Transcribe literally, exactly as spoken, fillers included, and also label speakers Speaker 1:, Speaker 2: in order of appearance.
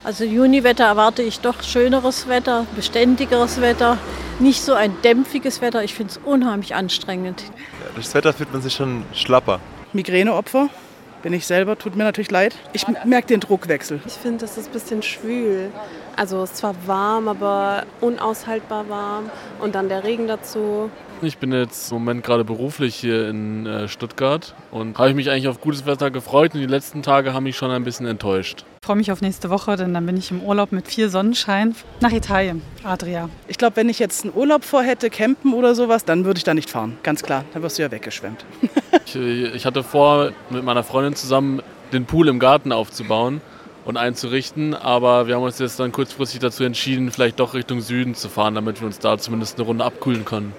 Speaker 1: Also Juniwetter erwarte ich doch schöneres Wetter, beständigeres Wetter, nicht so ein dämpfiges Wetter. Ich finde es unheimlich anstrengend.
Speaker 2: Ja, durchs Wetter fühlt man sich schon schlapper.
Speaker 3: Migräneopfer bin ich selber, tut mir natürlich leid. Ich merke den Druckwechsel.
Speaker 4: Ich finde, das ist ein bisschen schwül. Also es ist zwar warm, aber unaushaltbar warm und dann der Regen dazu.
Speaker 5: Ich bin jetzt im Moment gerade beruflich hier in äh, Stuttgart und habe ich mich eigentlich auf gutes Wetter gefreut und die letzten Tage haben mich schon ein bisschen enttäuscht.
Speaker 6: Ich freue mich auf nächste Woche, denn dann bin ich im Urlaub mit viel Sonnenschein nach Italien. Adria.
Speaker 3: Ich glaube, wenn ich jetzt einen Urlaub vorhätte, campen oder sowas, dann würde ich da nicht fahren. Ganz klar, dann wirst du ja weggeschwemmt.
Speaker 5: ich, ich hatte vor, mit meiner Freundin zusammen den Pool im Garten aufzubauen und einzurichten, aber wir haben uns jetzt dann kurzfristig dazu entschieden, vielleicht doch Richtung Süden zu fahren, damit wir uns da zumindest eine Runde abkühlen können.